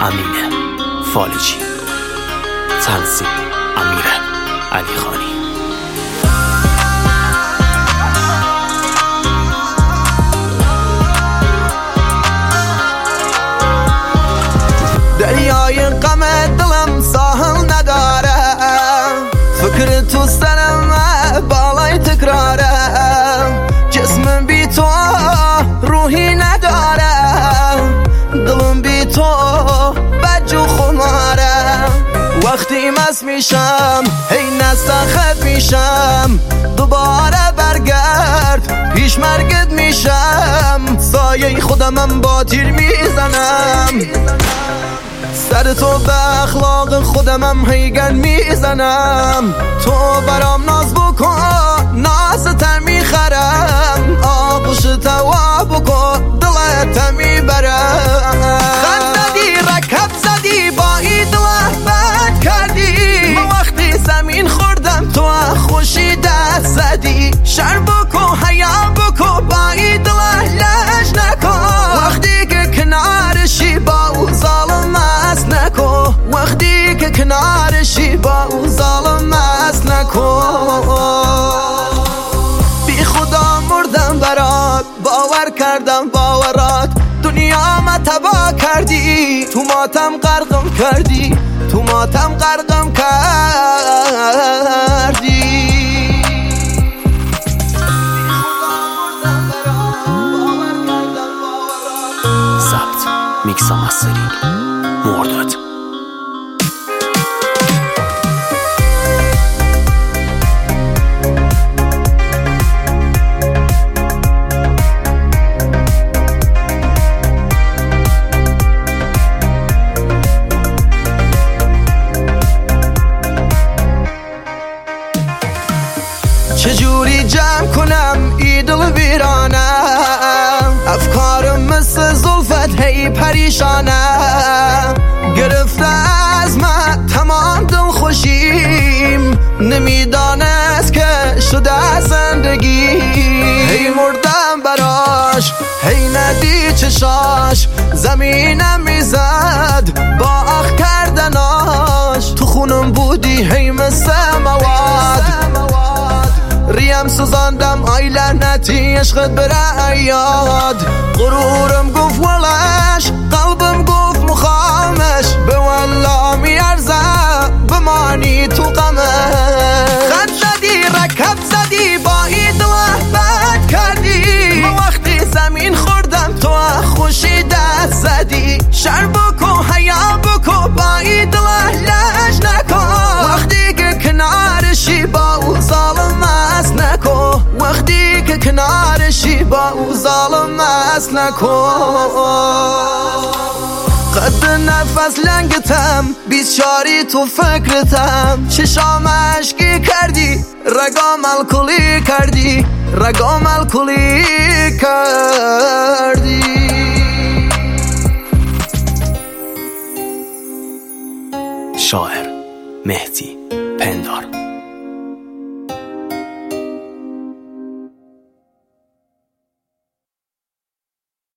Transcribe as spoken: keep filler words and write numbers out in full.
امین فالجی، تنظیم امیر علیخانی. دریای غم دلم ساحل نداره، فکر تو سرم بالای تکراره، جسمم بی تو روحی نداره، دلم بی تو بجو خماره. وقتی مست میشم هی نستخب میشم، دوباره برگرد پیش مرگت میشم، سایه خودمم با تیر میزنم، سر تو به اخلاق خودمم هیگن میزنم. تو برام ناز بکن ناز تر میخرم، آغوش توا بکن دلت میبرم. خند زدی رکب زدی با ای دل بد کردی، ما وقتی زمین خوردم تو خوشی دست زدی. شر بکن حیا بکن با ای دل لش نکن، وقتی که کنارشی با او ظالم است نکن، وقتی که کنارشی با او ظالم است نکن. بی خدا مردم برات، باور کردم باورات، دنیا ما تباه کردی، تو ماتم غرقم کردی، تو ماتم غرقم کردی. ضبط میکس و مسترینگ مرداد. چجوری جمع کنم ای دل ویرانم، افکارم مثل زلفت هی پریشانم، گرفته از من تمام دل خوشیم، نمیدانست که شده زندگی. هی مردم براش هی ندی چشاش، زمینم میزد با اخ کردناش، تو خونم بودی هی مثل مواد، ریم سوزاندم آی لعنتی عشقت بره یاد. غرورم گفت ولش، قلبم گفت مخامش، به والله میارزه بمانی تو غمش. خند زدی رکب زدی با ای دل بد کردی، ما وقتی زمین خوردم تو خوشی دست زدی. شر بکن حیا بکن با ای دل لش نکن، وقتی که کنارشی با او ظالم است نکن، وقتی که کنارشی با او ظالم است نکن. قد نفس لنگتم بیست شاری تو فکرتم، چشام عشقی کردی رگام الکلی کردی، رگام الکلی کردی. شاعر مهدی پندار.